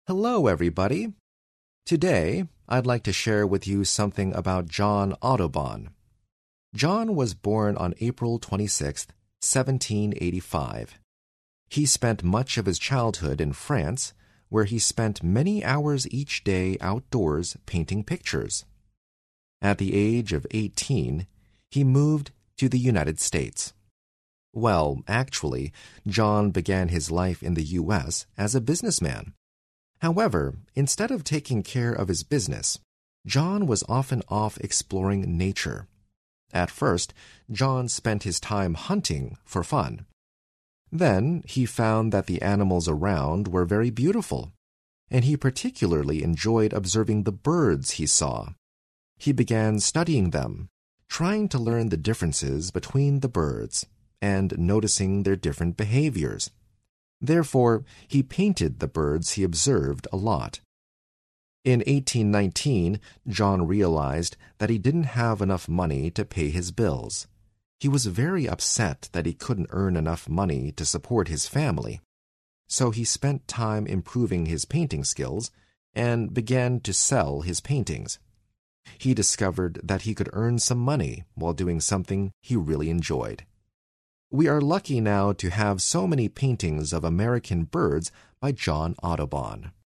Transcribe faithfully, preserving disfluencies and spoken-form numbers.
Hello, everybody. Today, I'd like to share with you something about John Audubon. John was born on April twenty-sixth, seventeen eighty-five. He spent much of his childhood in France, where he spent many hours each day outdoors painting pictures. At the age of eighteen, he moved to the United States. Well, actually, John began his life in the U S as a businessman. However, instead of taking care of his business, John was often off exploring nature. At first, John spent his time hunting for fun. Then he found that the animals around were very beautiful, and he particularly enjoyed observing the birds he saw. He began studying them, trying to learn the differences between the birds, and noticing their different behaviors. Therefore, he painted the birds he observed a lot. In eighteen nineteen, John realized that he didn't have enough money to pay his bills. He was very upset that he couldn't earn enough money to support his family. So he spent time improving his painting skills and began to sell his paintings. He discovered that he could earn some money while doing something he really enjoyed. We are lucky now to have so many paintings of American birds by John Audubon.